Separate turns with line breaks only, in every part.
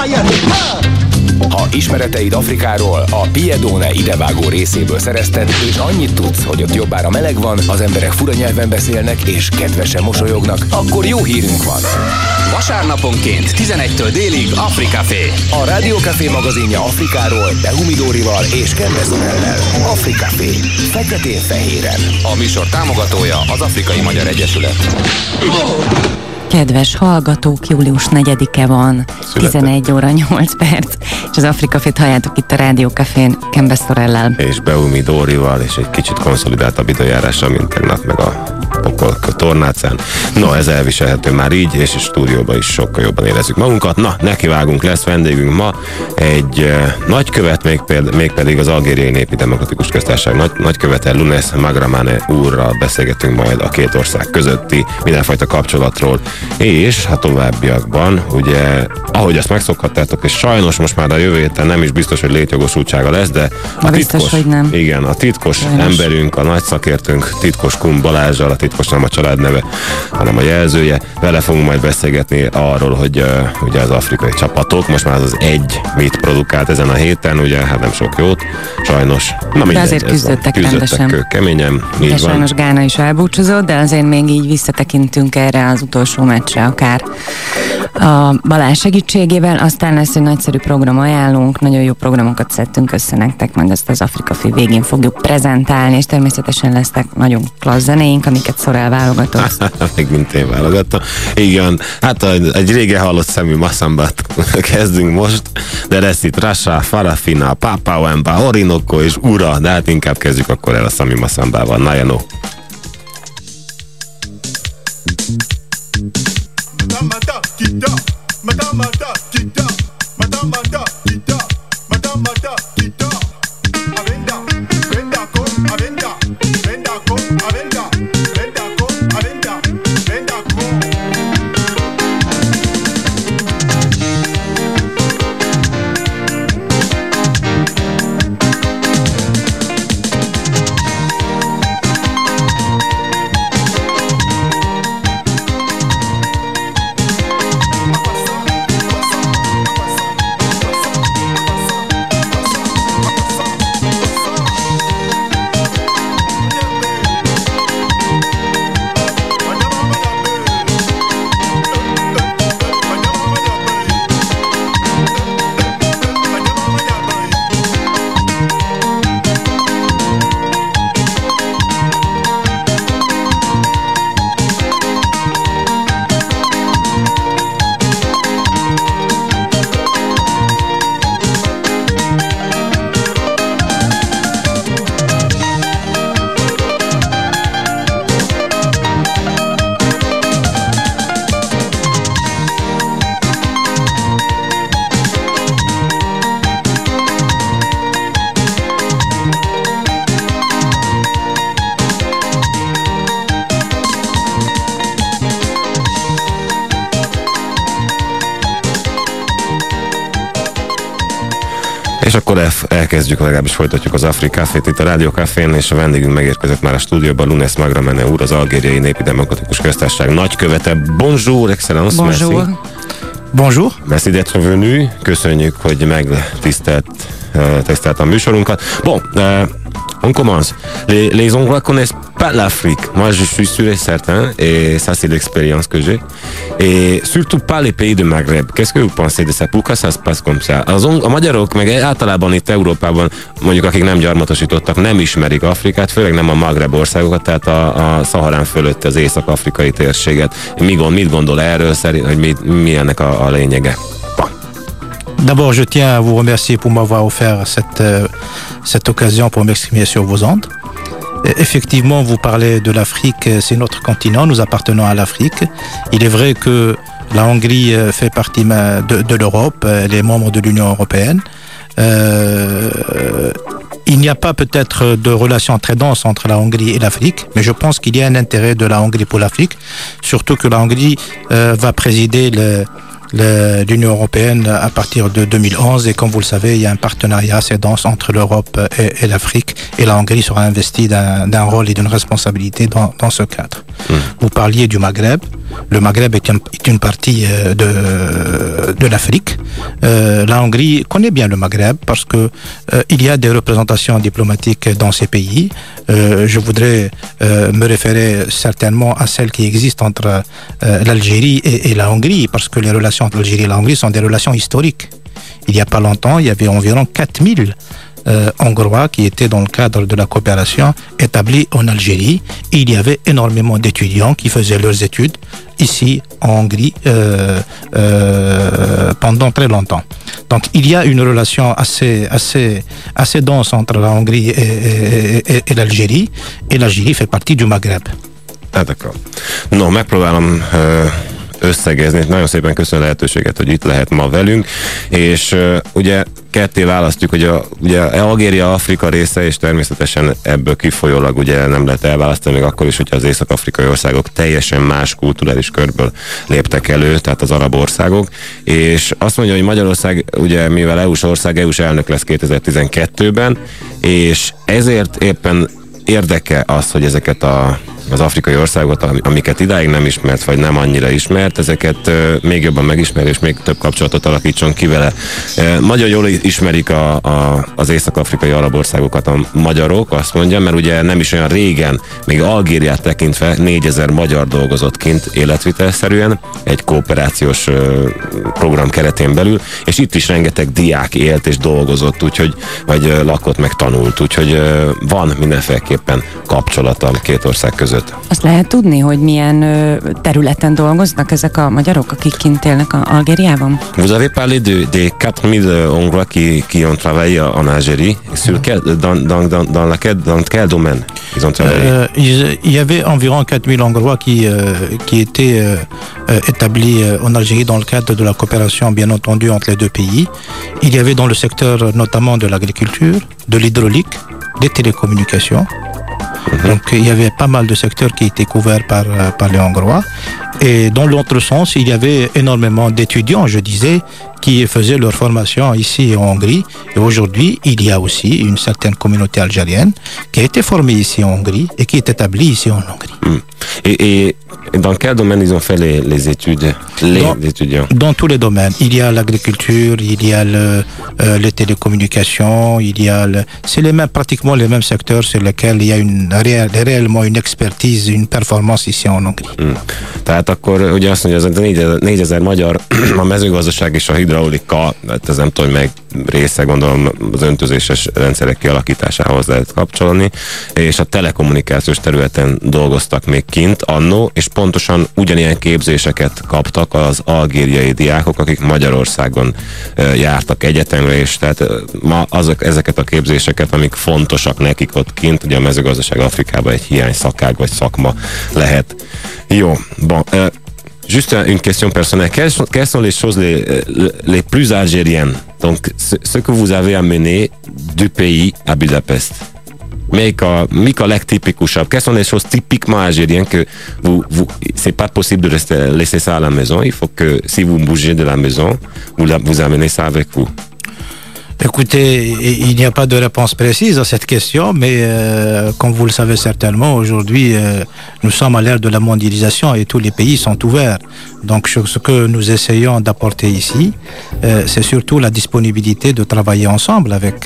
Ha ismereteid Afrikáról a Piedone idevágó részéből szerezted, és annyit tudsz, hogy ott jobbára meleg van, az emberek fura nyelven beszélnek, és kedvesen mosolyognak, akkor jó hírünk van.
Vasárnaponként 11-től délig Africafé.
A Rádiókafé magazinja Afrikáról Behumidórival és Kembezonellel. Africafé. Feketén-fehéren.
A műsor támogatója az Afrikai Magyar Egyesület.
Kedves hallgatók, július 4-e van, 11 óra 8 perc, és az Africafét halljátok itt a Rádiókafén Kembezorellel.
És Behumi Dórival, és egy kicsit konszolidáltabb időjárással, mint tegnap, meg a Pokol tornácán. No, ez elviselhető már így, és a stúdióban is sokkal jobban érezzük magunkat. Na, nekivágunk, lesz vendégünk ma egy nagykövet, mégpedig az Algériai Népi Demokratikus Köztársaság nagykövete Lounès Magramane úrral beszélgetünk majd a két ország közötti mindenfajta kapcsolatról, és a továbbiakban, ugye, ahogy azt megszokhattátok, és sajnos most már a jövő héten nem is biztos, hogy létjogosultsága lesz, de a
biztos,
titkos,
hogy nem.
Igen, a titkos
sajnos
emberünk, a nagy szakértőnk, Titkos Kun Balázsral, a titkos nem a családneve, hanem a jelzője, vele fogunk majd beszélgetni arról, hogy ugye az afrikai csapatok, most már az egy mit produkált ezen a héten, ugye, hát nem sok jót, sajnos. Na,
de azért küzdöttek rendesen.
Ők keményen,
de
így
sajnos
van.
Gána is elbúcsúzott, de azért még így visszatekintünk erre az utolsó meccsre, akár a Balázs segítségével. Aztán lesz egy nagyszerű program ajánlunk, nagyon jó programokat szedtünk össze nektek, majd ezt az Africafé végén fogjuk prezentálni, és természetesen lesznek nagyon klassz zenéink, amiket Sorel válogatott.
Még mint én válogattam. Igen, hát egy régen hallott szemű masszambát kezdünk most, de lesz itt Rasha, Farafina, Papa Wemba, Orinoco és Ura, de hát inkább kezdjük akkor el a Szami masszambával. Nayano. És akkor elkezdjük, legalábbis folytatjuk az Africafét itt a Rádiókafén, és a vendégünk megérkezett már a stúdióban, Lounès Magramane úr, az Algériai Népi Demokratikus Köztársaság nagykövete. Bonjour, excellence,
Bonjour.
merci.
Bonjour.
Merci d'être venu. Köszönjük, hogy megtisztelt a műsorunkat. Bon, on commence. Les Hongrois connaissent pas l'Afrique. Moi, je suis sûr et certain, et ça, c'est l'expérience que j'ai. Et surtout pas les pays de Maghreb. Qu'est-ce que vous pensez de ça? Pourquoi ça se passe comme ça? A magyarok, meg általában itt Európában, mondjuk akik nem gyarmatosítottak, nem ismerik Afrikát, főleg nem a Maghreb országokat, tehát a Szaharán fölött az észak-afrikai térséget. Mit gondol erről, hogy mi ennek a lényege?
D'abord, je tiens à vous remercier pour m'avoir offert cette occasion pour m'exprimer sur vos ondes. Effectivement, vous parlez de l'Afrique, c'est notre continent, nous appartenons à l'Afrique. Il est vrai que la Hongrie fait partie de l'Europe, elle est membre de l'Union européenne. Il n'y a pas peut-être de relation très dense entre la Hongrie et l'Afrique, mais je pense qu'il y a un intérêt de la Hongrie pour l'Afrique, surtout que la Hongrie va présider l'Union européenne à partir de 2011 et comme vous le savez, il y a un partenariat assez dense entre l'Europe et l'Afrique et la Hongrie sera investie d'un rôle et d'une responsabilité dans ce cadre. Vous parliez du Maghreb. Le Maghreb est une partie de l'Afrique. la Hongrie connaît bien le Maghreb parce que il y a des représentations diplomatiques dans ces pays. Je voudrais me référer certainement à celles qui existent entre l'Algérie et la Hongrie, parce que les relations entre l'Algérie et la Hongrie sont des relations historiques. Il n'y a pas longtemps, il y avait environ 4000 hongrois qui étaient dans le cadre de la coopération établie en Algérie. Il y avait énormément d'étudiants qui faisaient leurs études ici en Hongrie pendant très longtemps. Donc il y a une relation assez dense entre la Hongrie et l'Algérie, et l'Algérie fait partie du Maghreb.
Hát akkor. No, megpróbálom összegezni. Nagyon szépen köszönöm a lehetőséget, hogy itt lehet ma velünk, és ugye ketté választjuk, hogy ugye Algéria Afrika része, és természetesen ebből kifolyólag ugye nem lehet elválasztani, még akkor is, hogyha az észak-afrikai országok teljesen más kulturális körből léptek elő, tehát az arab országok, és azt mondja, hogy Magyarország ugye, mivel EU-s ország, EU-s elnök lesz 2012-ben, és ezért éppen érdeke az, hogy ezeket az afrikai országokat, amiket idáig nem ismert, vagy nem annyira ismert, ezeket még jobban megismer, és még több kapcsolatot alakítson ki vele. Nagyon jól ismerik az észak-afrikai arab országokat a magyarok, azt mondja, mert ugye nem is olyan régen, még Algériát tekintve 4000 magyar dolgozott kint életvitelszerűen, egy kooperációs program keretén belül, és itt is rengeteg diák élt és dolgozott, úgyhogy, vagy lakott meg tanult, úgyhogy van mindenféleképpen kapcsolata a két ország között.
Azt lehet tudni, hogy milyen területen dolgoznak ezek a magyarok, akik kint élnek Algériában?
Vous avez parlé des 4000 Hongrois qui ont travaillé en Algérie. Dans quel domaine ils ont travaillé?
Il y avait environ 4000 Hongrois qui étaient établis en Algérie dans le cadre de la coopération, bien entendu, entre les deux pays. Il y avait dans le secteur notamment de l'agriculture, de l'hydraulique, des télécommunications. Donc il y avait pas mal de secteurs qui étaient couverts par les Hongrois. Et dans l'autre sens, il y avait énormément d'étudiants, je disais, qui faisaient leur formation ici en Hongrie. Et aujourd'hui, il y a aussi une certaine communauté algérienne qui a été formée ici en Hongrie et qui est établie ici en Hongrie.
Et dans quel domaine ils ont fait les études, les étudiants?
Dans tous les domaines. Il y a l'agriculture, il y a les télécommunications, c'est pratiquement les mêmes secteurs sur lesquels il y a réellement une expertise, une performance ici en Hongrie.
Tehát akkor ugye azt mondja, ez 4000 magyar, a mezőgazdaság és a hidraulika, hát ez nem tudom, meg része, gondolom, az öntözéses rendszerek kialakításához lehet kapcsolni, és a telekommunikációs területen dolgoztak még kint annó, és pontosan ugyanilyen képzéseket kaptak az algériai diákok, akik Magyarországon jártak egyetemre, és tehát ezeket a képzéseket, amik fontosak nekik ott kint, ugye a mezőgazdaság Afrikában egy hiány szakág vagy szakma lehet. Jó, bon. Juste une question personnelle. Quelles sont les choses les plus algériennes? Donc, ce que vous avez amené du pays à Budapest. Mik a legtipikusabb? Quelles sont les choses typiquement algériennes que c'est pas possible de laisser ça à la maison? Il faut que, si vous bougez de la maison, vous amenez ça avec vous.
Écoutez, il n'y a pas de réponse précise à cette question, mais comme vous le savez certainement, aujourd'hui, nous sommes à l'ère de la mondialisation et tous les pays sont ouverts. Donc, ce que nous essayons d'apporter ici, c'est surtout la disponibilité de travailler ensemble avec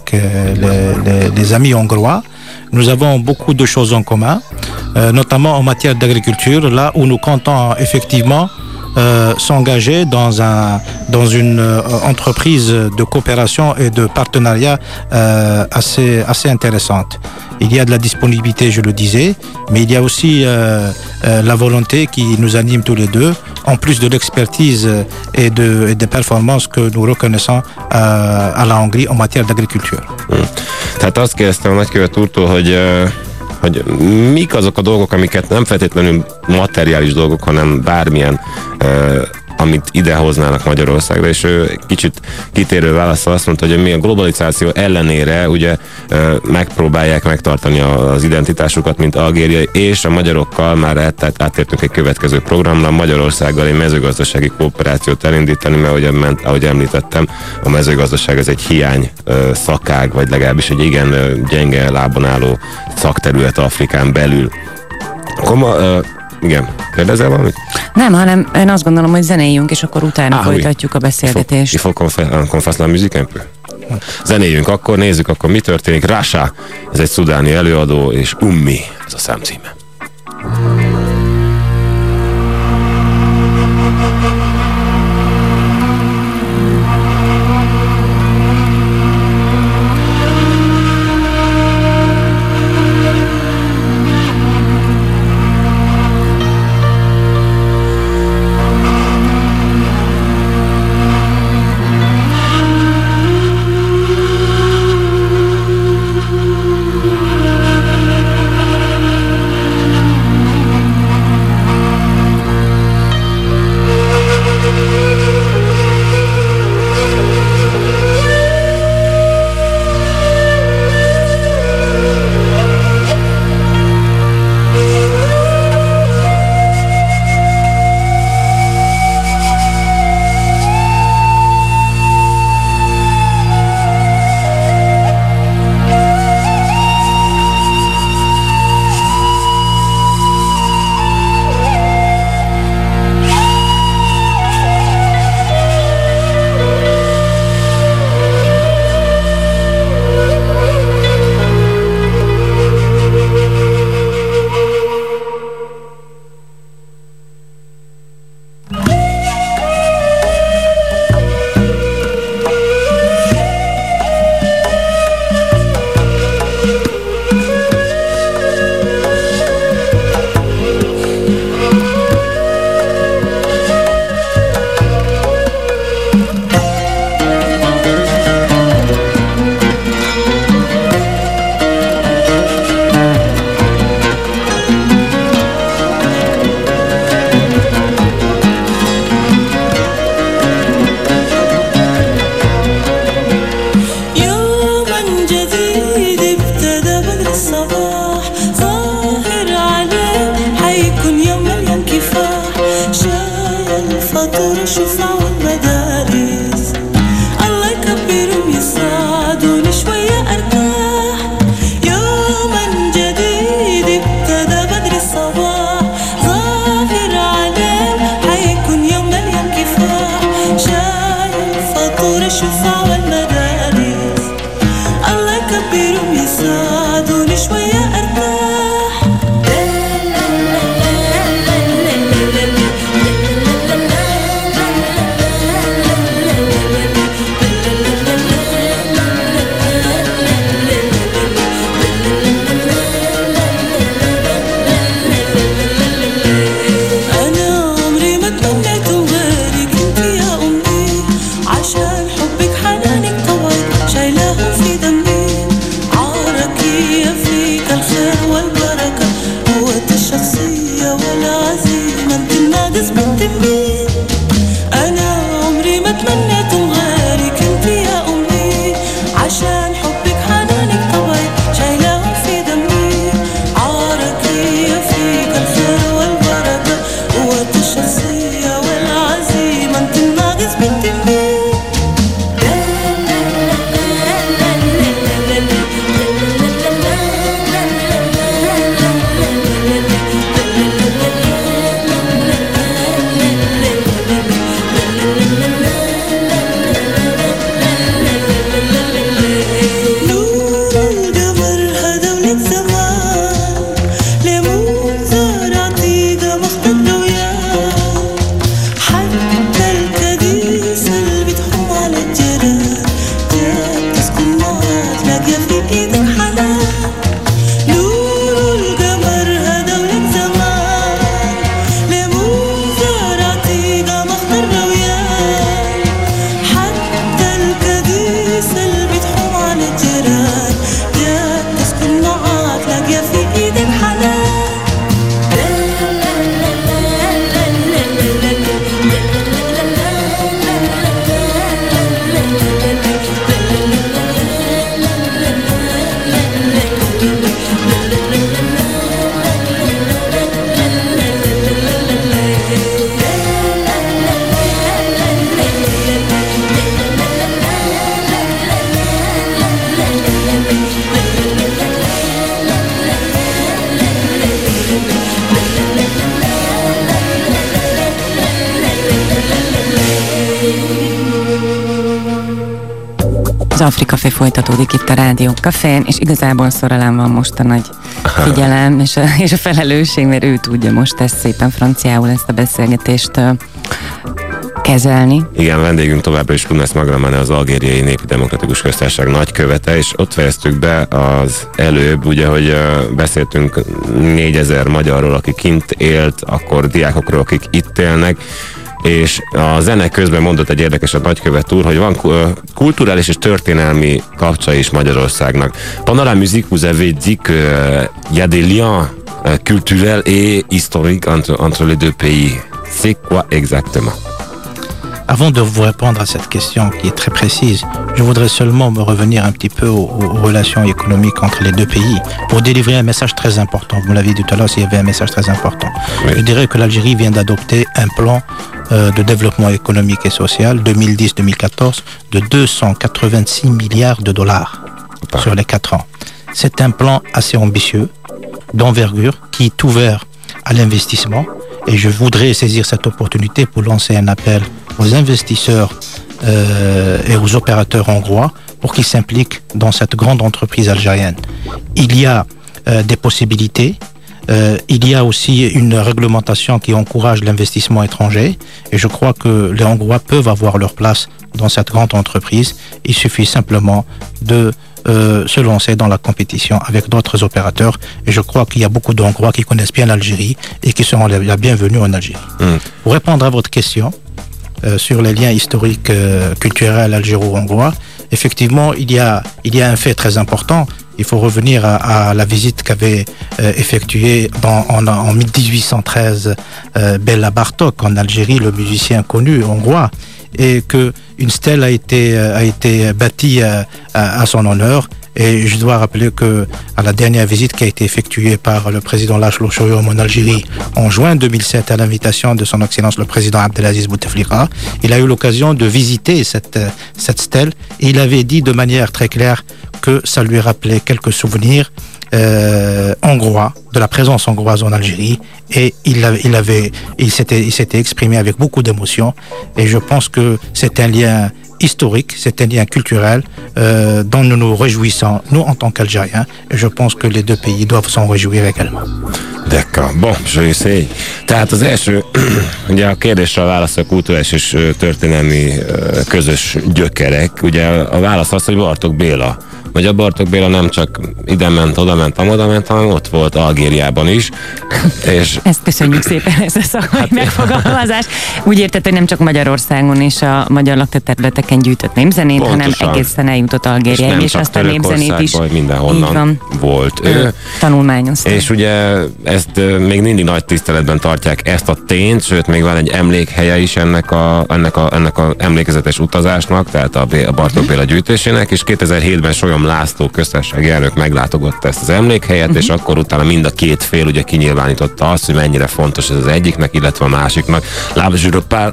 les amis hongrois. Nous avons beaucoup de choses en commun, notamment en matière d'agriculture, là où nous comptons effectivement s'engager dans une entreprise de coopération et de partenariat assez intéressante. Il y a de la disponibilité, je le disais, mais il y a aussi la volonté qui nous anime tous les deux, en plus de l'expertise et des performances que nous reconnaissons à la Hongrie en matière d'agriculture.
Tehát azt kérdeztem a nagykövet úrtól, hogy mik azok a dolgok, amiket nem feltétlenül materiális dolgok, hanem bármilyen, amit idehoznának Magyarországra, és ő kicsit kitérő válaszol azt mondta, hogy mi a globalizáció ellenére ugye megpróbálják megtartani az identitásukat, mint Algéria, és a magyarokkal már átértünk egy következő programra, Magyarországgal egy mezőgazdasági kooperációt elindítani, mert ahogy említettem, a mezőgazdaság ez egy hiány szakág, vagy legalábbis egy igen gyenge lábon álló szakterület Afrikán belül. Igen. Kérdezel valamit?
Nem, hanem én azt gondolom, hogy zenéljünk, és akkor utána folytatjuk a beszélgetést.
Il faut qu'on fasse la musique un peu. Zenéljünk akkor, nézzük akkor mi történik. Rasha, ez egy szudáni előadó, és Ummi, ez a szám címe.
Az Afrika Café folytatódik itt a Rádió Cafén, és igazából Szoralán van most a nagy figyelem és a felelősség, mert ő tudja most ezt szépen franciául ezt a beszélgetést kezelni.
Igen, vendégünk továbbra is Younes Magramane, az Algériai Népi Demokratikus Köztársaság nagykövete, és ott fejeztük be az előbb, ugye, hogy beszéltünk 4000 magyarról, aki kint élt, akkor diákokról, akik itt élnek, és a zene közben mondott egy érdekeset nagykövet úr, hogy van kulturális és történelmi kapcsa is Magyarországnak. Pendant la musique, vous avez dit qu'il y a des liens culturels et historiques entre les deux pays. C'est quoi exactement?
Avant de vous répondre à cette question qui est très précise, je voudrais seulement me revenir un petit peu aux relations économiques entre les deux pays pour délivrer un message très important. Vous me l'avez dit tout à l'heure, s'il y avait un message très important. Oui. Je dirais que l'Algérie vient d'adopter un plan de développement économique et social 2010-2014 de 286 milliards de dollars sur les 4 ans. C'est un plan assez ambitieux, d'envergure, qui est ouvert à l'investissement. Et je voudrais saisir cette opportunité pour lancer un appel aux investisseurs et aux opérateurs hongrois pour qu'ils s'impliquent dans cette grande entreprise algérienne. Il y a des possibilités, il y a aussi une réglementation qui encourage l'investissement étranger et je crois que les Hongrois peuvent avoir leur place dans cette grande entreprise. Il suffit simplement de se lancer dans la compétition avec d'autres opérateurs et je crois qu'il y a beaucoup de Hongrois qui connaissent bien l'Algérie et qui seront la bienvenue en Algérie. Pour répondre à votre question sur les liens historiques culturels algéro-hongrois, effectivement il y a un fait très important. Il faut revenir à la visite qu'avait effectuée en 1813 Béla Bartók en Algérie, le musicien connu hongrois, et qu'une stèle a été bâtie à son honneur. Et je dois rappeler que à la dernière visite qui a été effectuée par le président László Solyom en Algérie en juin 2007 à l'invitation de son Excellence le président Abdelaziz Bouteflika, il a eu l'occasion de visiter cette stèle et il avait dit de manière très claire que ça lui rappelait quelques souvenirs hongrois, de la présence hongroise en Algérie et il s'était exprimé avec beaucoup d'émotion et je pense que c'est un lien historique, c'est un lien culturel dont nous nous réjouissons, nous en tant qu'Algériens, et je pense que les deux pays doivent s'en réjouir également.
D'accord. Bon, je sais. Tehát az első, ugye a kérdésre a válasz a kulturális és történelmi közös gyökerek. Ugye a válasz az, hogy Bartók Béla. Vagy a Bartók Béla nem csak ide ment, oda ment, amoda ment, hanem ott volt Algériában is. És
ezt köszönjük szépen, ez a szakmai megfogalmazás. Úgy érted, hogy nem csak Magyarországon és a magyar lakterületeken gyűjtött népzenét, pontosan, hanem egészen eljutott Algériáig, és azt a népzenét is
mindenhonnan volt ő.
Tanulmányozta.
És ugye ezt még mindig nagy tiszteletben tartják ezt a tényt, sőt még van egy emlékhelye is ennek a emlékezetes utazásnak, tehát a Bartók Béla gyűjtésének, és 2007-ben Solyom László köztársasági elnök meglátogatta ezt az emlékhelyet, és akkor utána mind a két fél ugye kinyilvánította azt, hogy mennyire fontos ez az egyiknek, illetve a másiknak. Là, je repars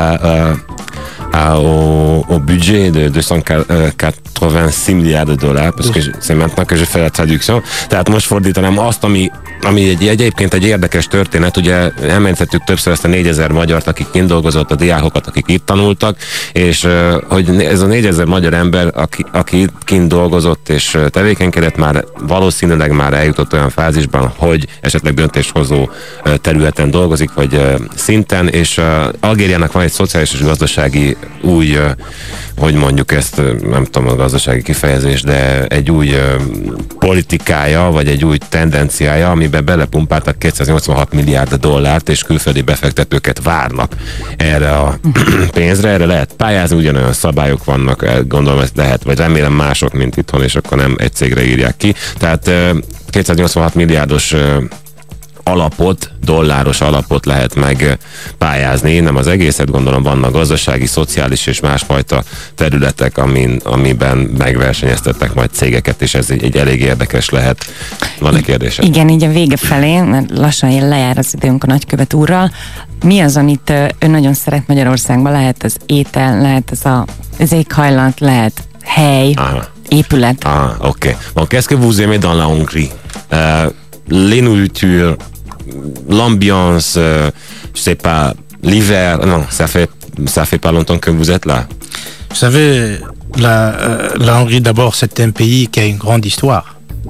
au budget de 286 milliards de dollars, parce que c'est maintenant que je fais la traduction. Tehát most fordítanám azt, ami egyébként egy érdekes történet, ugye említettük többször ezt a 4000 magyart, akik kint dolgozott, a diákokat, akik itt tanultak, és hogy ez a 4000 magyar ember, aki kint dolgozott és tevékenykedett, már valószínűleg már eljutott olyan fázisban, hogy esetleg döntéshozó területen dolgozik, vagy szinten, és Algériának van egy szociális és gazdasági új, hogy mondjuk ezt, nem tudom a gazdasági kifejezés, de egy új politikája, vagy egy új tendenciája, amiben belepumpáltak 286 milliárd dollárt, és külföldi befektetőket várnak erre a pénzre. Erre lehet pályázni, ugyanolyan szabályok vannak, gondolom ezt lehet, vagy remélem mások, mint itthon, és akkor nem egy cégre írják ki. Tehát 286 milliárdos dolláros alapot lehet megpályázni, nem az egészet, gondolom vannak gazdasági, szociális és másfajta területek, amiben megversenyeztetnek majd cégeket, és ez egy elég érdekes lehet. Van-e kérdése?
Igen, így a vége felé, mert lassan lejár az időnk a nagykövet úrral. Mi az, amit ön nagyon szeret Magyarországban? Lehet az étel, lehet az éghajlat, lehet hely, épület.
Ok. Bon, qu'est-ce que vous aimez dans la Hongrie? Les nourritures, l'ambiance, je sais pas, l'hiver, non, ça fait pas longtemps que vous êtes là.
Vous savez, La Hongrie, d'abord, c'est un pays qui a une grande histoire.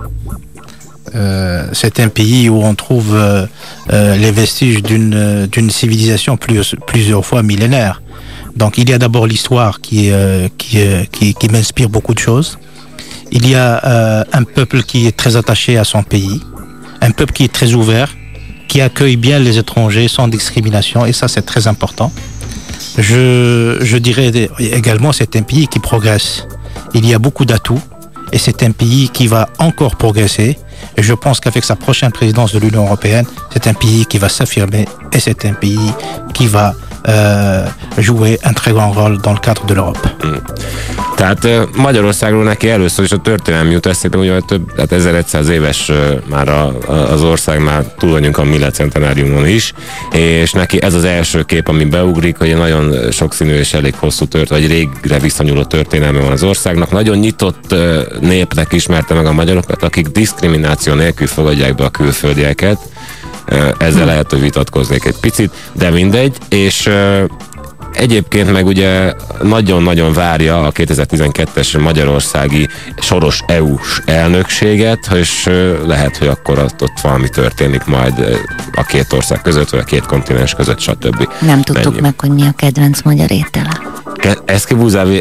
C'est un pays où on trouve les vestiges d'une civilisation plusieurs fois millénaire. Donc il y a d'abord l'histoire qui m'inspire beaucoup de choses. Il y a un peuple qui est très attaché à son pays, un peuple qui est très ouvert, qui accueille bien les étrangers sans discrimination, et ça c'est très important. Je dirais également c'est un pays qui progresse. Il y a beaucoup d'atouts et c'est un pays qui va encore progresser. Et je pense qu'avec sa prochaine présidence de l'Union européenne, c'est un pays qui va s'affirmer et c'est un pays qui va jouer un très grand rôle dans le cadre de l'Europe.
Tehát Magyarországról neki először is a történelmi jut eszébe, ugye több 1100 éves már az ország, már túl vagyunk a millencentenáriumon is, és neki ez az első kép, ami beugrik, hogy nagyon sokszínű és elég hosszú vagy régre visszanyúló történelme van az országnak. Nagyon nyitott népnek ismerte meg a magyarokat, akik diszkrimináció nélkül fogadják be a külföldieket. Ezzel lehet, hogy vitatkoznék egy picit, de mindegy, és egyébként meg ugye nagyon-nagyon várja a 2012-es magyarországi soros EU-s elnökséget, és lehet, hogy akkor ott valami történik majd a két ország között, vagy a két kontinens között, stb.
Nem tudtuk meg, hogy mi a kedvenc magyar étele.
Est-ce que vous avez...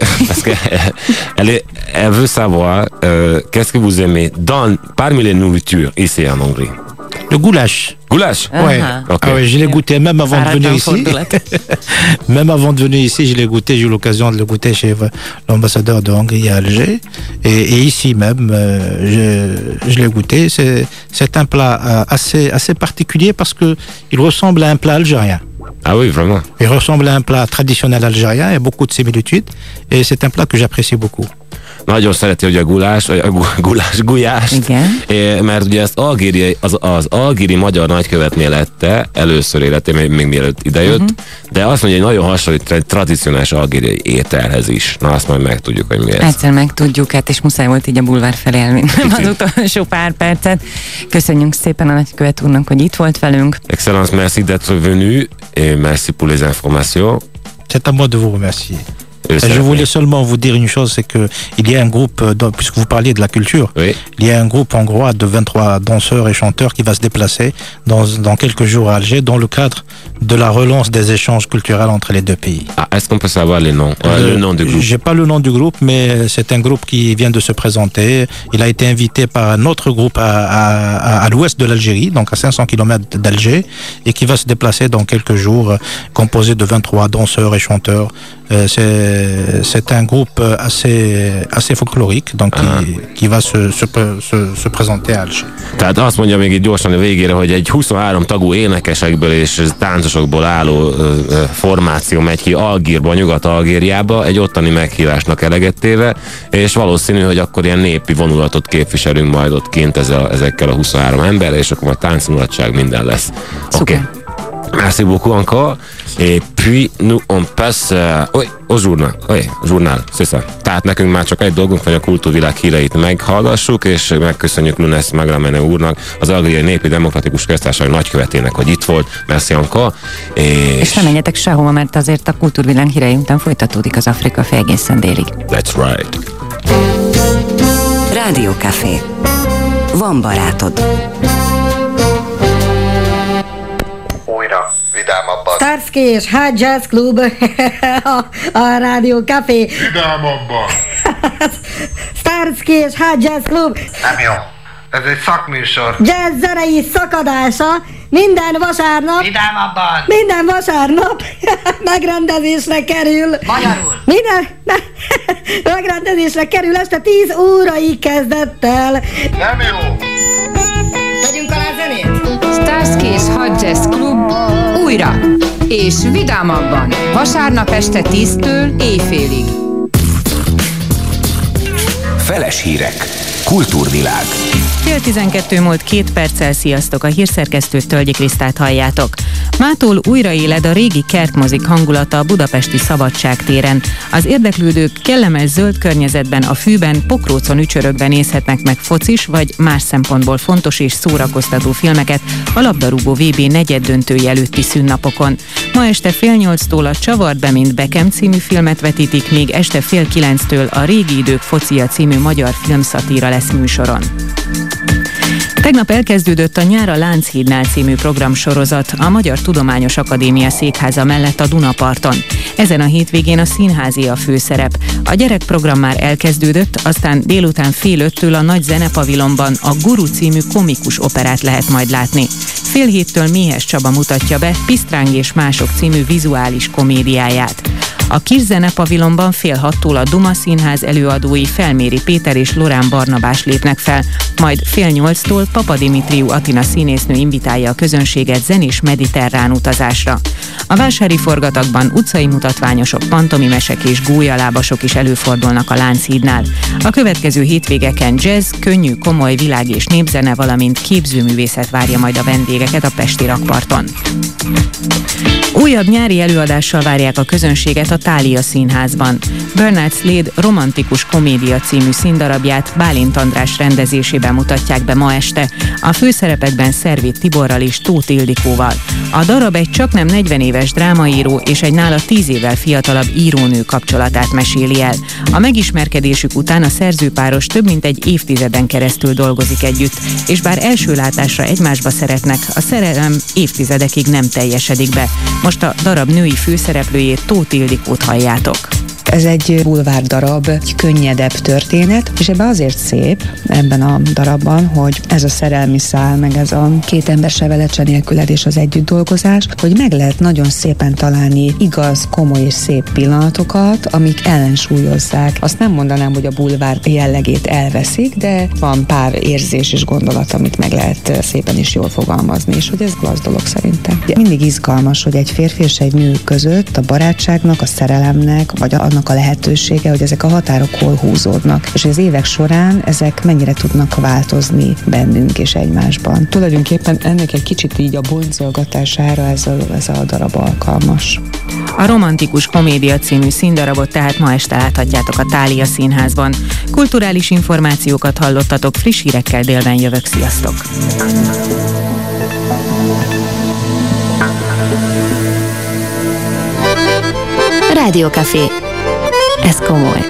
Elle veut savoir, qu'est-ce que vous aimez parmi les nourritures ici en Hongrie?
Le goulash.
Goulash?
Ouais.
Okay.
Ah ouais, je l'ai goûté même avant de venir ici. Même avant de venir ici, je l'ai goûté. J'ai eu l'occasion de le goûter chez l'ambassadeur de Hongrie à Alger. Et ici même, je l'ai goûté. C'est un plat assez particulier parce que il ressemble à un plat algérien.
Ah oui, vraiment.
Il ressemble à un plat traditionnel algérien. Il y a beaucoup de similitudes. Et c'est un plat que j'apprécie beaucoup.
Nagyon szereti, hogy a gulyás, mert ugye ezt az algéri magyar nagykövetnél lette először életében, még mielőtt idejött, de azt mondja, hogy nagyon hasonlít egy tradicionális algériai ételhez is. Na, azt majd megtudjuk, hogy mi ez.
Egyszer megtudjuk, hát és muszáj volt így a bulvár felé elvinni az utolsó pár percet. Köszönjük szépen a nagykövet úrnak, hogy itt volt velünk.
Excellence, merci d'être venu et merci pour les informations.
C'est à moi de vous remercier. Je voulais seulement vous dire une chose, c'est que il y a un groupe, puisque vous parliez de la culture,
oui.
Il y a un groupe hongrois de 23 danseurs et chanteurs qui va se déplacer dans quelques jours à Alger dans le cadre de la relance des échanges culturels entre les deux pays.
Ah, est-ce qu'on peut savoir les noms, le nom du groupe?
J'ai pas le nom du groupe, mais c'est un groupe qui vient de se présenter. Il a été invité par un autre groupe à l'ouest de l'Algérie, donc à 500 km d'Alger, et qui va se déplacer dans quelques jours, composé de 23 danseurs et chanteurs. C'est un groupe assez folklorique, donc qui va se présenter à Alger.
Tehát azt mondja még itt gyorsan a végére, hogy egy 23 tagú énekesekből és táncosokból álló formáció megy ki Algírba, Nyugat-Algériába, egy ottani meghívásnak eleget téve, és valószínű, hogy akkor ilyen népi vonulatot képviselünk majd ott kint ezekkel a 23 emberrel, és akkor majd táncmulatság minden lesz. Oké. Merci beaucoup encore. Et puis nous on passe au journal, c'est ça. Tehát nekünk már csak egy dolgunk, hogy a kultúrvilág híreit meghallgassuk, és megköszönjük Lunes Magdalena úrnak, az Algériai Népi Demokratikus Köztársaság nagykövetének, hogy itt volt. Merci encore.
És nem menjetek sehova, mert azért a kultúrvilág hírei után folytatódik az Afrika Fej egészen délig.
That's right.
Rádió Café. Van barátod.
Vidámabban.
Starsky és Hot Jazz Club a Rádió Café.
Vidámabban.
Starsky és Hot Jazz Club.
Nem jó. Ez egy szakműsor.
Jazz zenei szakadása minden vasárnap.
Vidámabban.
Minden vasárnap megrendezésre kerül.
Magyarul.
Megrendezésre kerül este 10 órai kezdettel.
Nem jó.
Tegyünk alá zenét.
Starsky és Hot Jazz Club újra és vidámabban vasárnap este 10-től éjfélig.
Feles hírek. Kultúrvilág.
10:12 múlt 2 perccel, sziasztok, a hírszerkesztőt, Tölgyi Krisztát halljátok. Mától újraéled a régi kertmozik hangulata a budapesti Szabadság téren. Az érdeklődők kellemes zöld környezetben, a fűben, pokrócon ücsörögve nézhetnek meg focis vagy más szempontból fontos és szórakoztató filmeket a labdarúgó VB negyeddöntője előtti szünnapokon. Ma este 7:30-tól a Csavart be, mint Beckham című filmet vetítik, még este 8:30-től a Régi idők focia című magyar filmszatíra lesz műsoron. Tegnap elkezdődött a Nyár a Lánchídnál című programsorozat a Magyar Tudományos Akadémia székháza mellett a Dunaparton. Ezen a hétvégén a színházi a főszerep. A gyerekprogram már elkezdődött, aztán délután 4:30-től a Nagy Zenepavilonban a Guru című komikus operát lehet majd látni. 6:30-től Méhes Csaba mutatja be Pisztráng és mások című vizuális komédiáját. A Kis Zenepavilonban 5:30-tól a Duma Színház előadói Felméri Péter és Lorán Barnabás lépnek fel, majd 7:30-tól Papa Dimitriú Atina színésznő invitálja a közönséget zenés mediterrán utazásra. A vásári forgatagban utcai mutatványosok, pantomimesek és gólyalábasok is előfordulnak a Lánchídnál. A következő hétvégeken jazz, könnyű, komoly, világ és népzene, valamint képzőművészet várja majd a vendégeket a pesti rakparton. Újabb nyári előadással várják a közönséget a Thália Színházban. Bernard Slade romantikus komédia című színdarabját Bálint András rendezésében mutatják be ma este, a főszerepekben Szervét Tiborral és Tóth Ildikóval. A darab egy csaknem 40 éves drámaíró és egy nála 10 évvel fiatalabb írónő kapcsolatát meséli el. A megismerkedésük után a szerzőpáros több mint egy évtizeden keresztül dolgozik együtt, és bár első látásra egymásba szeretnek, a szerelem évtizedekig nem teljesedik be. Most a darab női főszereplőjét, Tóth Ildikót halljátok.
Ez egy bulvárdarab, egy könnyedebb történet, és ebben azért szép ebben a darabban, hogy ez a szerelmi szál, meg ez a két ember se velecse nélküledés, az együtt dolgozás, hogy meg lehet nagyon szépen találni igaz, komoly és szép pillanatokat, amik ellensúlyozzák. Azt nem mondanám, hogy a bulvár jellegét elveszik, de van pár érzés és gondolat, amit meg lehet szépen is jól fogalmazni, és hogy ez klassz dolog szerintem. Mindig izgalmas, hogy egy férfi és egy nő között a barátságnak, a szerelemnek, vagy annak a lehetősége, hogy ezek a határok hol húzódnak, és az évek során ezek mennyire tudnak változni bennünk és egymásban. Tulajdonképpen ennek egy kicsit így a boncolgatására ez a darab alkalmas.
A romantikus komédia című színdarabot tehát ma este láthatjátok a Thália Színházban. Kulturális információkat hallottatok, friss hírekkel délben jövök, sziasztok!
Rádió Café. Ez komoly.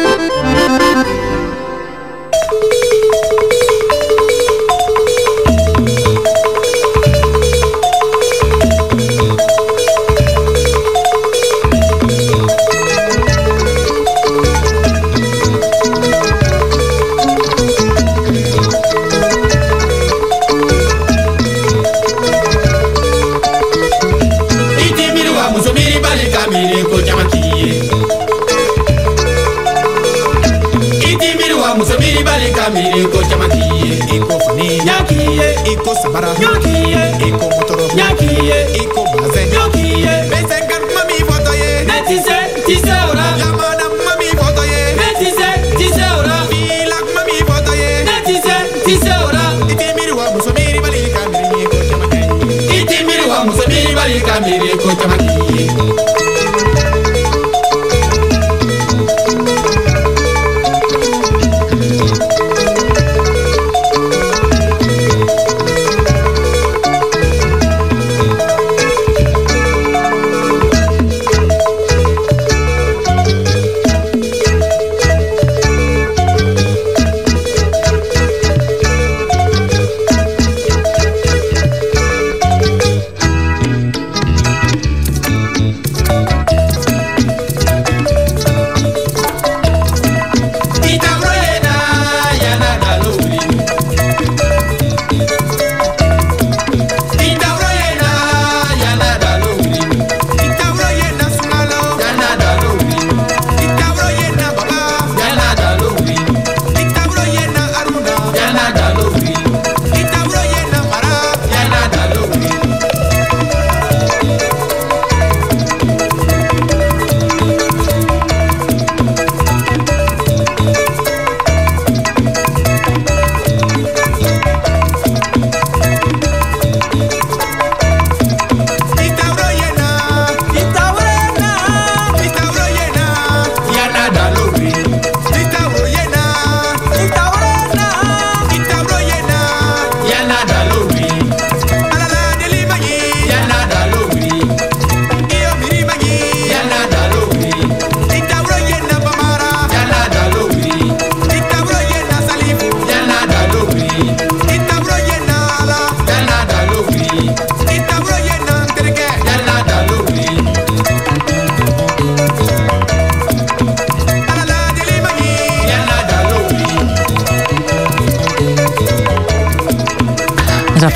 Miri ko jamakiye iko fani nyakiye iko sabara nyakiye iko motoro nyakiye iko baze nyakiye besengan mami foto ye netise ora yamana mami foto ye netise ora bilak mami foto ye netise ora itimiri wa musomiri bali kamiri ko jamakiye itimiri wa musomiri bali kamiri ko jamakiye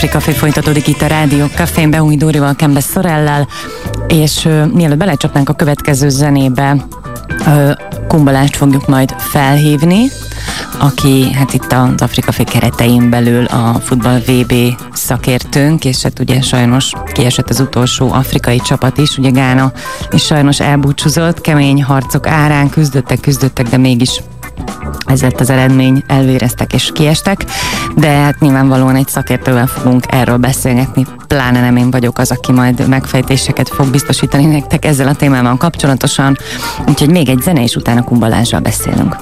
Afrika Fé folytatódik itt a Rádió Cafén, Beúj Dórival, Kembe Szorellel, és mielőtt belecsapnánk a következő zenébe, Kumbalást fogjuk majd felhívni, aki hát itt az Afrika Fé keretein belül a futball VB szakértőnk, és hát ugye sajnos kiesett az utolsó afrikai csapat is, ugye Gána is sajnos elbúcsúzott, kemény harcok árán küzdöttek, de mégis ez lett az eredmény, elvéreztek és kiestek, de hát nyilvánvalóan egy szakértővel fogunk erről beszélgetni, pláne nem én vagyok az, aki majd megfejtéseket fog biztosítani nektek ezzel a témával kapcsolatosan, úgyhogy még egy zene, és utána Kumbalással beszélünk.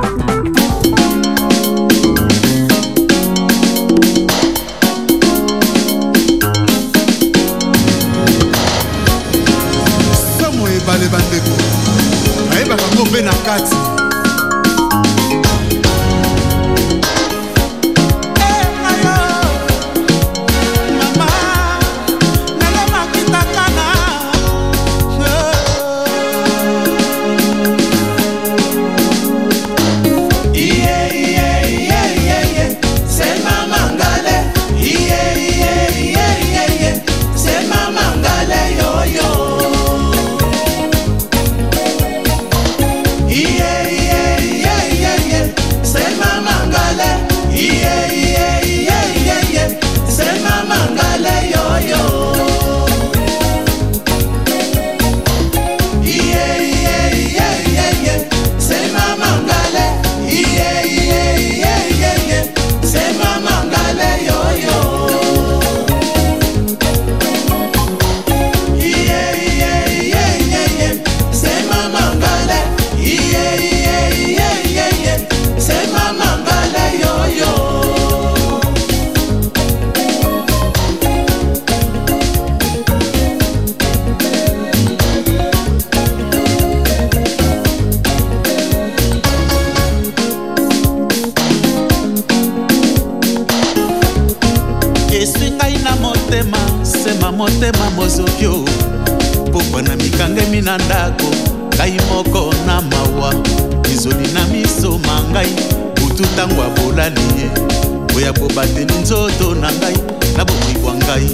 motema mozopio pokwa na mikange minandako ngai moko na mawa izoli na miso mangai butu tango abolali ye oya bobateli nzoto na ngai na bomoi kwa ngai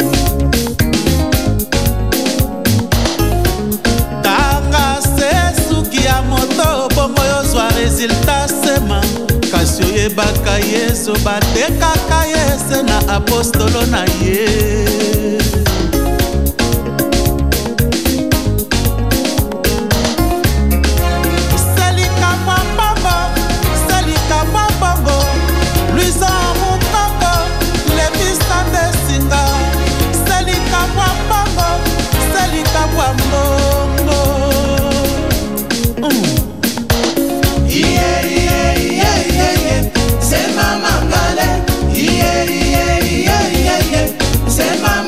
tanga se suki ya moto bongo yozwa resultat sema kasi oyebaka yesu batekaka yese na apostolo na ye
C'est ma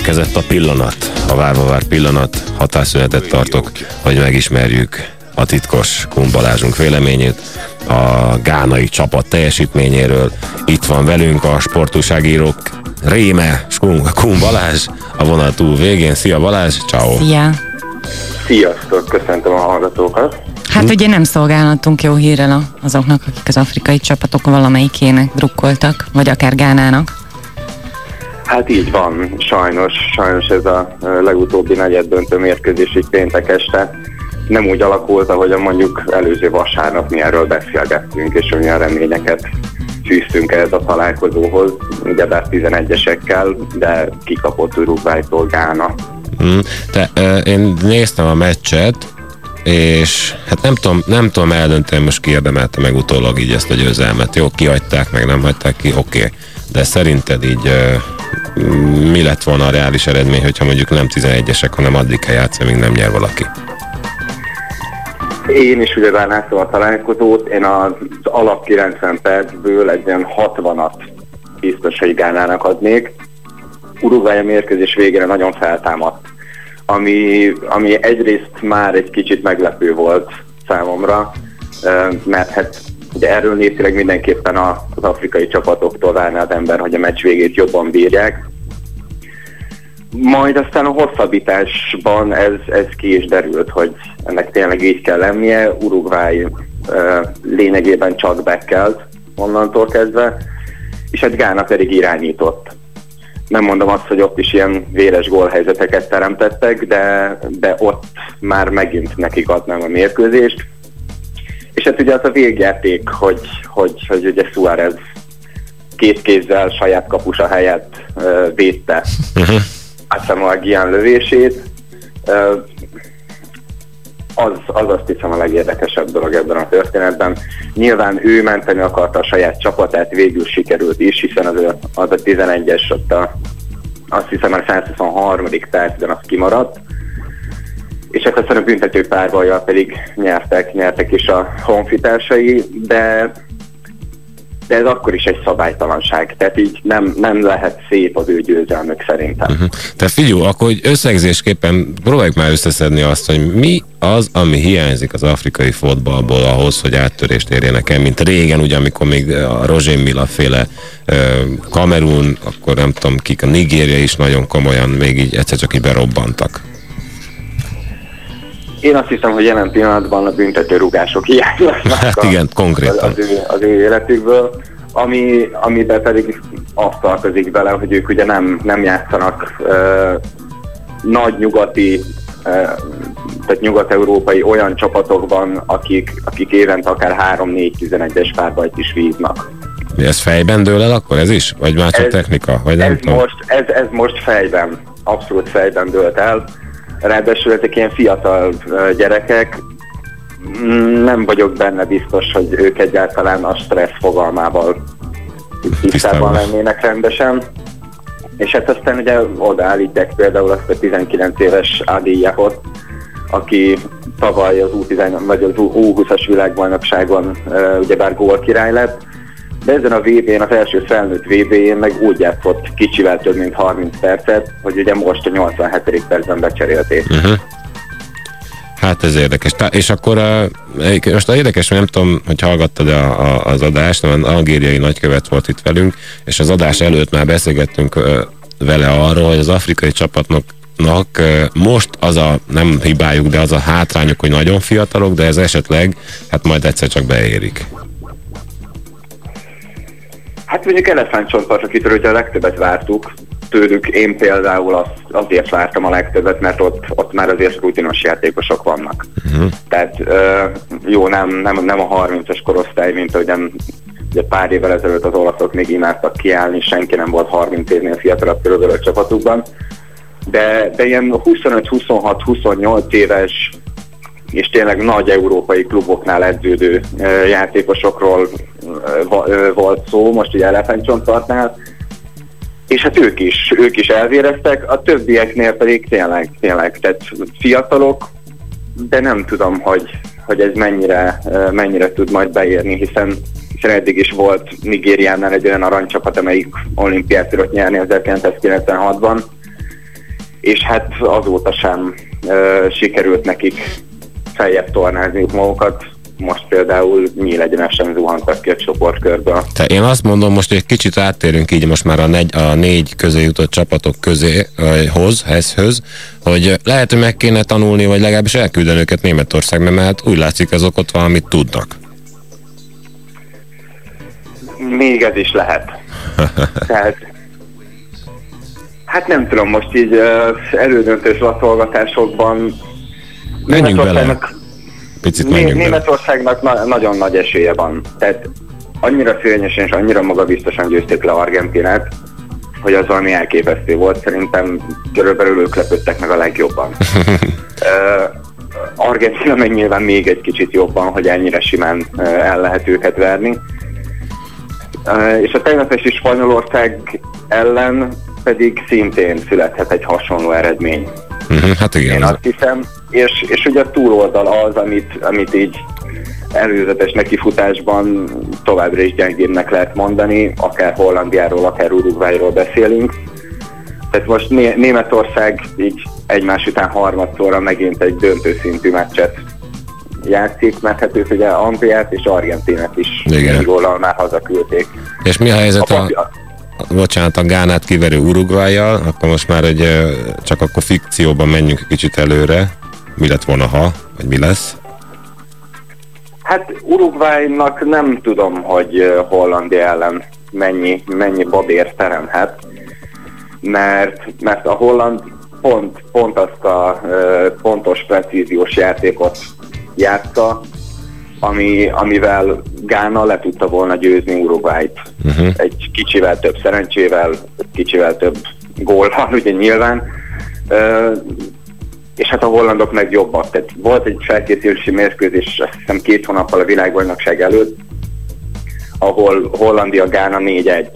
Elérkezett a pillanat, a várva várt pillanat, határszünetet tartok, hogy megismerjük a titkos Kun Balázsunk véleményét a gánai csapat teljesítményéről. Itt van velünk a sportújságírók réme, Kun Balázs, a vonal túl végén. Szia Balázs, ciao.
Szia.
Sziasztok, köszöntöm a hallgatókat.
Hát ugye nem szolgálhatunk jó hírrel azoknak, akik az afrikai csapatok valamelyikének drukkoltak, vagy akár Gánának.
Hát így van, sajnos ez a legutóbbi negyeddöntő mérkőzés így péntek este nem úgy alakult, ahogyan mondjuk előző vasárnap mi erről beszélgettünk, és olyan reményeket fűztünk ehhez a találkozóhoz, ugyebár 11-esekkel, de kikapott Uruguaytól Gána.
Én néztem a meccset, és hát nem tudom eldönteni, most ki érdemelte meg utólag így ezt a győzelmet. Jó, kihagyták, meg nem hagyták ki, oké. De szerinted így mi lett volna a reális eredmény, hogyha mondjuk nem 11-esek, hanem addig kell játszani, míg nem nyer valaki?
Én is ugyebár láttam a találkozót, én az alap 90 percből egy ilyen 60-at biztos, hogy Gánának adnék. Uruguay a mérkőzés végére nagyon feltámadt, ami egyrészt már egy kicsit meglepő volt számomra, mert hát ugye erről néztileg mindenképpen az afrikai csapatoktól várná az ember, hogy a meccs végét jobban bírják. Majd aztán a hosszabbításban ez ki is derült, hogy ennek tényleg így kell lennie. Uruguay lényegében csak backelt onnantól kezdve, és hát Gána pedig irányított. Nem mondom azt, hogy ott is ilyen véres gólhelyzeteket teremtettek, de ott már megint nekik adnám a mérkőzést. És hát ugye az a végjáték, hogy ugye Suárez két kézzel saját kapusa helyett védte Asamoah Gyan lövését. Az azt hiszem a legérdekesebb dolog ebben a történetben. Nyilván ő menteni akarta a saját csapatát, végül sikerült is, hiszen az a 11-es ott azt hiszem a 123. percben az kimaradt. És hát aztán a büntető párbajjal pedig nyertek is a honfitársai, de ez akkor is egy szabálytalanság, tehát így nem lehet szép az ő győzelmük szerintem.
Tehát figyelj, akkor hogy összegzésképpen próbáljuk már összeszedni azt, hogy mi az, ami hiányzik az afrikai fotballból ahhoz, hogy áttörést érjenek el, mint régen, ugye, amikor még a Roger Milla féle Kamerun, akkor nem tudom kik, a Nigéria is nagyon komolyan még így egyszer csak így berobbantak.
Én azt hiszem, hogy jelen pillanatban a büntetőrúgások hiányoznak.
Hát igen, konkrétan.
Az ő életükből, amiben pedig azt tartozik bele, hogy ők ugye nem játszanak nagy nyugati, tehát nyugat-európai olyan csapatokban, akik évente akár 3-4-11-es párbajt is vívnak.
Ez fejben dől el akkor ez is? Vagy már csak technika? Vagy nem tudom?
Ez most fejben, abszolút fejben dőlt el. Ráadásul ezek ilyen fiatal gyerekek, nem vagyok benne biztos, hogy ők egyáltalán a stressz fogalmával tisztában lennének rendesen. És hát aztán ugye odaállítják például azt a 19 éves Adiyahot, aki tavaly az U20-as világbajnokságon ugyebár gólkirály lett, de ezen a VB-n, az első felnőtt VB-n meg úgy játszott kicsivel több mint 30 percet, hogy ugye most a 87. percben becserélték.
Hát ez érdekes. És akkor most érdekes, hogy nem tudom, hogy hallgattad az adást, az algériai nagykövet volt itt velünk, és az adás előtt már beszélgettünk vele arról, hogy az afrikai csapatnak most az a, nem hibájuk, de az a hátrányuk, hogy nagyon fiatalok, de ez esetleg, hát majd egyszer csak beérik.
Hát mondjuk elefántcsontpartokitől, hogy a legtöbbet vártuk tőlük, én például azért vártam a legtöbbet, mert ott már azért rutinos játékosok vannak. Tehát jó, nem a 30-as korosztály, mint ahogyan ugye pár évvel ezelőtt az olaszok még imádtak kiállni, senki nem volt 30 évnél fiatalabb körülbelül a csapatukban, de ilyen 25-26-28 éves és tényleg nagy európai kluboknál edződő játékosokról volt szó, most ugye elefántcsontpartnál, és hát ők is elvéreztek, a többieknél pedig tényleg, tehát fiatalok, de nem tudom, hogy ez mennyire tud majd beérni, hiszen eddig is volt Nigériánál egy olyan aranycsapat, amelyik olimpiát tudott nyerni 1996-ban, és hát azóta sem sikerült nekik feljebb tornázniuk magukat. Most például nyílegyenesen zuhantak ki a csoportkörből.
Én azt mondom, most egy kicsit áttérünk így most már a négy közé jutott csapatok közéhoz, hogy lehet, hogy meg kéne tanulni, vagy legalábbis elküldeni őket Németországba, mert hát úgy látszik, azok ott valamit tudnak.
Még ez is lehet. Tehát, hát nem tudom, most így elődöntős latolgatásokban
menjünk bele.
Németországnak nagyon nagy esélye van. Tehát annyira szörnyesen és annyira magabiztosan győzték le Argentinát, hogy az valami elképesztő volt. Szerintem körülbelül ők lepődtek meg a legjobban. Argentina meg nyilván még egy kicsit jobban, hogy ennyire simán el lehet őket verni. És a tegnapesi Spanyolország ellen pedig szintén születhet egy hasonló eredmény.
Hát igen.
Én azt hiszem, és ugye a túloldal az, amit így előzetes nekifutásban továbbra is gyengébbnek lehet mondani, akár Hollandiáról, akár Uruguayról beszélünk. Tehát most Németország így egymás után harmadszorra megint egy döntőszintű meccset játszik, mert hát ők ugye Angliát és Argentinát is góllal már hazaküldték.
És mi a helyzet a Gánát kiverő Uruguayjal, akkor most már csak akkor fikcióban menjünk egy kicsit előre. Mi lett volna, vagy mi lesz?
Hát Uruguaynak nem tudom, hogy Hollandia ellen mennyi babért teremhet, mert a holland pont azt a pontos, precíziós játékot játsza, amivel Gána le tudta volna győzni Uruguayt. Egy kicsivel több szerencsével, kicsivel több góllal, ugye nyilván. És hát a hollandok meg jobbak. Tehát volt egy felkészülési mérkőzés, azt hiszem 2 hónappal a világbajnokság előtt, ahol Hollandia-Gána 4-1.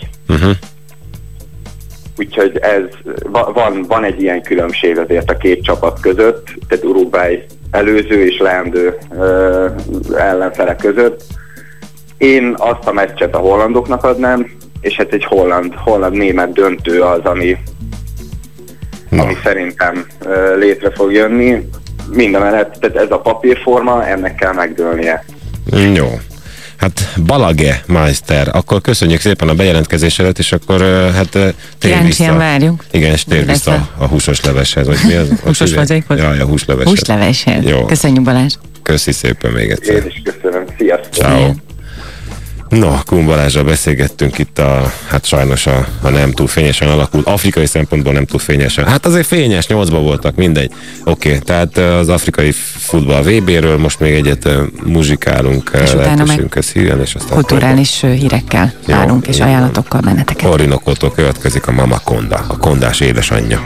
Úgyhogy van egy ilyen különbség azért a két csapat között, tehát Uruguay előző és leendő ellenfelek között. Én azt a meccset a hollandoknak adnám, és hát egy holland-német döntő az, ami szerintem létre fog jönni. Mindemellett, tehát ez a papírforma, ennek kell megdőlnie.
Jó. Hát Balage Meister, akkor köszönjük szépen a bejelentkezésedet, és akkor hát tér vissza.
Várjuk.
Igen, és tér vissza a húsos leveshez, vagy mi az?
Húsos vazékhoz?
Jaj, a húsleveshez.
Húsleveshez.
Jó.
Köszönjük, Balázs.
Köszi szépen még egyszer.
Én is köszönöm. Sziasztok.
Ciao. No, Kun Balázsral beszélgettünk itt hát sajnos a nem túl fényesen alakult, afrikai szempontból nem túl fényesen. Hát azért fényes, 8-ba voltak, mindegy. Oké, tehát az afrikai futball VB-ről most még egyet muzsikálunk, lehetőségünk ez híren, és aztán
kulturális hírekkel várunk, és ajánlatokkal benneteket.
Orinokótól következik a Mama Konda, a kondás édesanyja.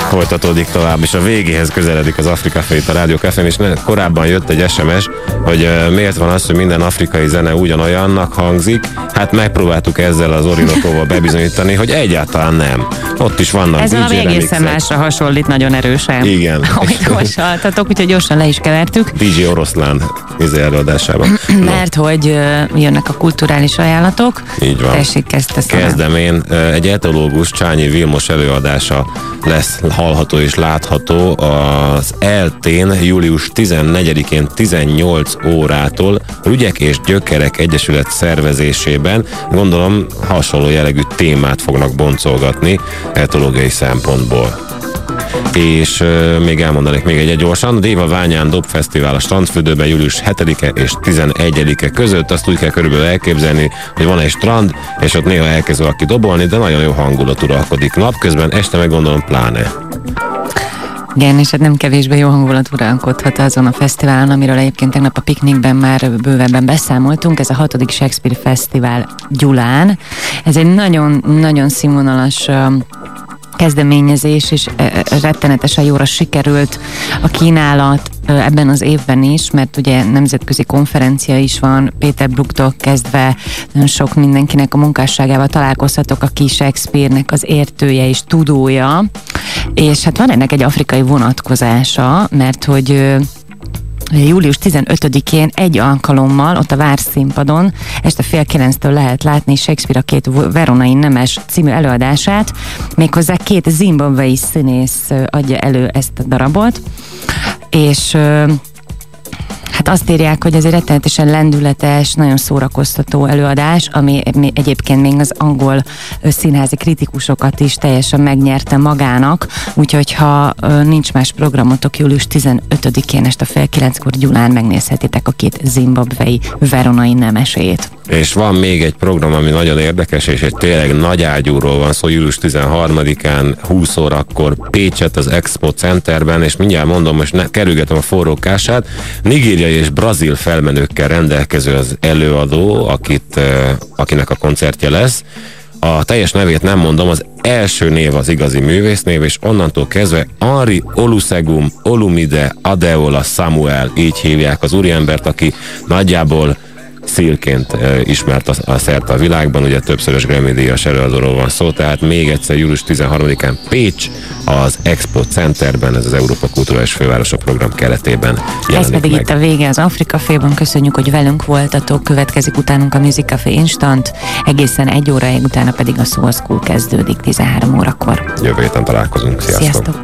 folytatódik tovább, és a végéhez közeledik az Afrika Café itt a Rádió Cafén, és korábban jött egy SMS, hogy miért van az, hogy minden afrikai zene ugyanolyannak hangzik. Hát megpróbáltuk ezzel az Orinocoval bebizonyítani, hogy egyáltalán nem. Ott is vannak
ez
DJ
valami egészen
remixek.
másra hasonlít nagyon erősen.
Igen.
Amit hasonlítatok, úgyhogy gyorsan le is kevertük.
DJ Oroszlán előadásában.
Mert hogy jönnek a kulturális ajánlatok.
Így van.
Tessék,
kezdem én. Egy etológus, Csányi Vilmos előadása lesz hallható és látható az ELTén július 14-én 18 órától Rügyek és Gyökerek Egyesület szervezésében. Gondolom hasonló jellegű témát fognak boncolgatni etológiai szempontból. És még elmondanék még egy gyorsan. A Déva Ványán Dobfesztivál a Strandfürdőben július 7-e és 11-e között. Azt úgy kell körülbelül elképzelni, hogy van egy strand, és ott néha elkezd valaki dobolni, de nagyon jó hangulat uralkodik napközben, este meg gondolom pláne.
Igen, és hát nem kevésbé jó hangulat uralkodhat azon a fesztiválon, amiről egyébként tegnap a piknikben már bővebben beszámoltunk. Ez a 6. Shakespeare Fesztivál Gyulán. Ez egy nagyon színvonalas kezdeményezés, és rettenetesen jóra sikerült a kínálat ebben az évben is, mert ugye nemzetközi konferencia is van, Peter Brooktól kezdve nagyon sok mindenkinek a munkásságával találkozhatok, aki Shakespeare-nek az értője és tudója, és hát van ennek egy afrikai vonatkozása, mert hogy július 15-én egy alkalommal ott a Várszínpadon este 8:30-től lehet látni Shakespeare a két veronai nemes című előadását, méghozzá 2 zimbabwei színész adja elő ezt a darabot, és hát azt írják, hogy ez egy rettenetesen lendületes, nagyon szórakoztató előadás, ami egyébként még az angol színházi kritikusokat is teljesen megnyerte magának, úgyhogy ha nincs más programotok, július 15-én este 8:30-kor Gyulán megnézhetitek a 2 zimbabwei veronai nemesét.
És van még egy program, ami nagyon érdekes, és egy tényleg nagy ágyúról van szó, július 13-án 20 órakor Pécset az Expo Centerben, és mindjárt mondom, most kerülgetem a forrókását, nigériai és brazil felmenőkkel rendelkező az előadó, akinek a koncertje lesz. A teljes nevét nem mondom, az első név az igazi művésznév, és onnantól kezdve Henri Olusegun Olumide Adeola Samuel, így hívják az úriembert, aki nagyjából szírként ismert a szerte a világban, ugye többszörös Grammy-díjas előadóról van szó, tehát még egyszer július 13-án Pécs az Expo Centerben, ez az Európa Kulturális Fővárosok program keretében jelenik
Ez pedig
meg.
itt a vége az Afrika Caféban. Köszönjük, hogy velünk voltatok. Következik utánunk a Music Café Instant, egészen 1 óráig, utána pedig a Soul School kezdődik 13 órakor.
Jövő héten találkozunk. Sziasztok!